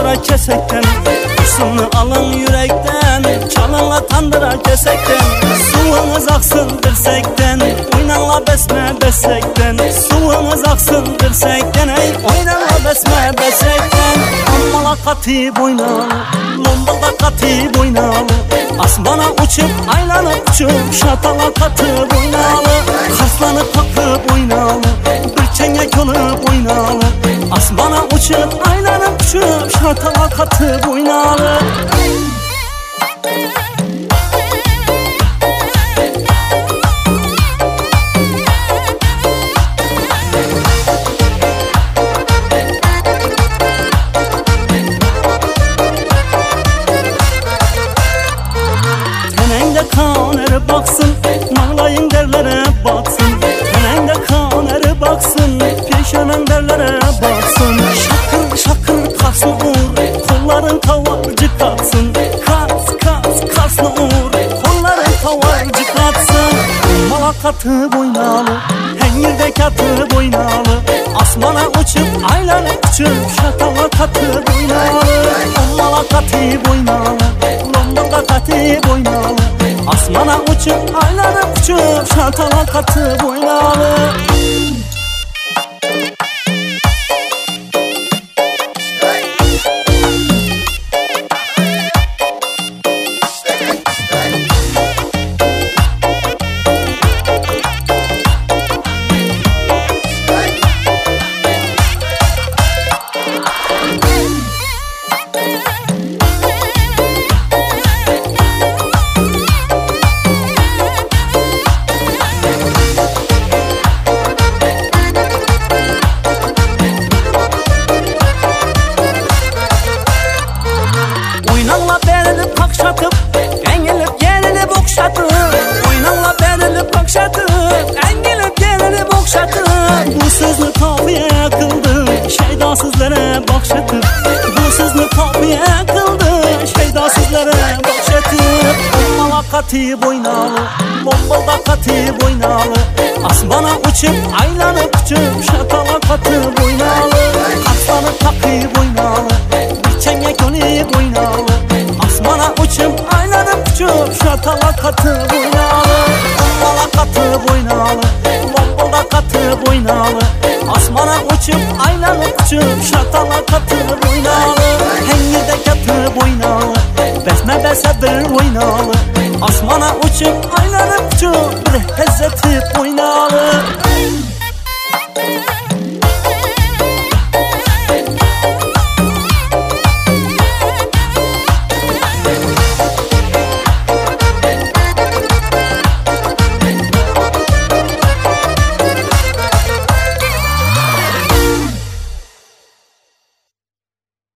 tandıra kesekten, sını alın yürekten, çalınla tandıra kesekten. Suyunuz aksın dirsekten, oynanla besme besekten. Suyunuz aksın dirsekten, oynanla besme besekten. Ammala katı boynalı, lombalda katı boynalı, asmana uçup aylanıp uçup şatala katı boynalı. Kaslanıp takıp oynalı, bir çengek olup oynalı, asmana uçup aylanıp uçup şatala katı boynalı. Tenende kan eri baksın, mağlayın derlere baksın. Tenende kan eri baksın, peşenen derlere baksın. Şakır şakır kaslı uğur, kolların tavarcı katsın. Kas kas kaslı uğur, kolların tavarcı katsın. Malakatı boynalı, hengirde katı boynalı, asmana uçup aylanıp uçup şatala katı boynalı. Malakatı boynalı, lombalda katı boynalı, asmana uçup aylanıp uçup şatala katı boynalı. Oynanla berilip kakşatıp, engilip yerilip okşatıp. Oynanla berilip kakşatıp, engilip yerilip okşatıp. Bu sözünü kafiye kıldı, şeydasızlara bakşatıp. Bu sözünü kafiye kıldı, şeydasızlara bakşatıp. Ommala katı boynalı, lombalda katı boynalı, asmana uçup aylanıp uçup şatala katı boynalı. Aslanı takı boynalı, bir çengek onu boynalı, asmana uçup aylanıp uçup şatala katı boynalı. Ommala katı boynalı, lombalda katı boynalı, asmana uçup aylanıp uçup şatala katı boynalı. Hengirde katı boynalı, besme besedir boynalı, asmana uçup aylanıp